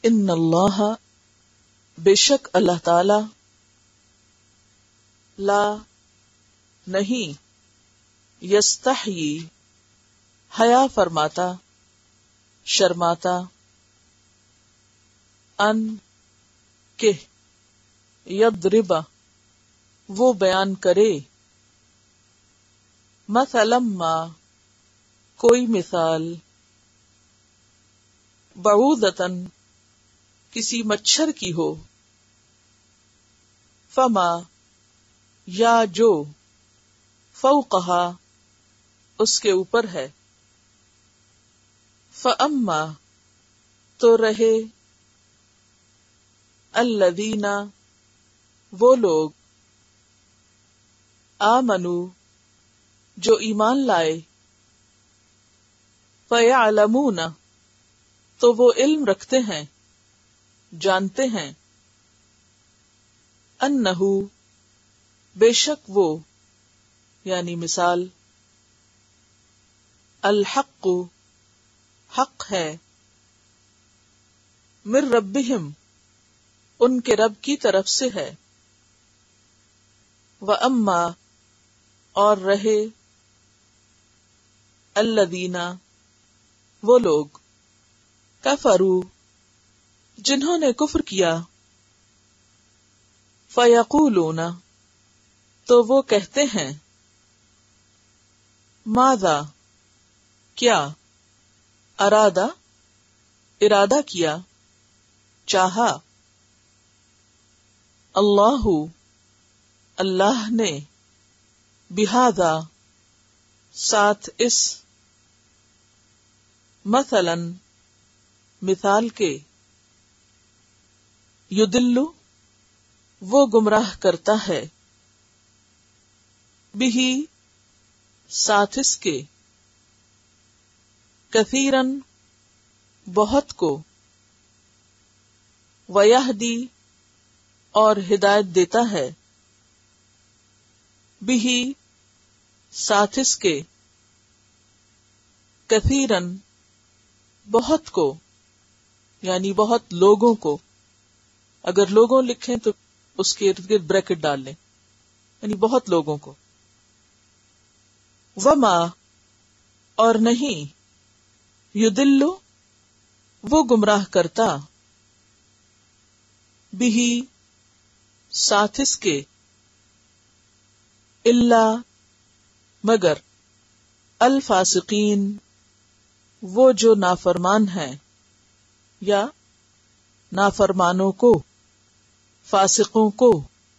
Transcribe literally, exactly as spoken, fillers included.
ان اللہ بے شک اللہ تعالی لا نہیں یستحیی حیا فرماتا شرماتا ان کہ یضرب وہ بیان کرے مثلا ما کوئی مثال بعوضتن کسی مچھر کی ہو فما یا جو فوقہا اس کے اوپر ہے فاما تو رہے الذین وہ لوگ آمنو جو ایمان لائے فیعلمون تو وہ علم رکھتے ہیں جانتے ہیں انہو بے شک وہ یعنی مثال الحق حق ہے من ربہم ان کے رب کی طرف سے ہے وَأَمَّا اور رہے الذین وہ لوگ کفروا جنہوں نے کفر کیا فیقولون تو وہ کہتے ہیں ماذا کیا ارادہ ارادہ کیا چاہا اللہ اللہ نے بہذا ساتھ اس مثلا مثال کے یدلو وہ گمراہ کرتا ہے بہی ساتھ اس کے کثیرن بہت کو ویہدی اور ہدایت دیتا ہے بہی ساتھ اس کے کثیرن بہت کو یعنی بہت لوگوں کو، اگر لوگوں لکھیں تو اس کے ارد گرد بریکٹ ڈال لیں، یعنی بہت لوگوں کو. وما اور نہیں یدلو وہ گمراہ کرتا بہی ساتھ اس کے الا مگر الفاسقین وہ جو نافرمان ہیں یا نافرمانوں کو فاسقوں کو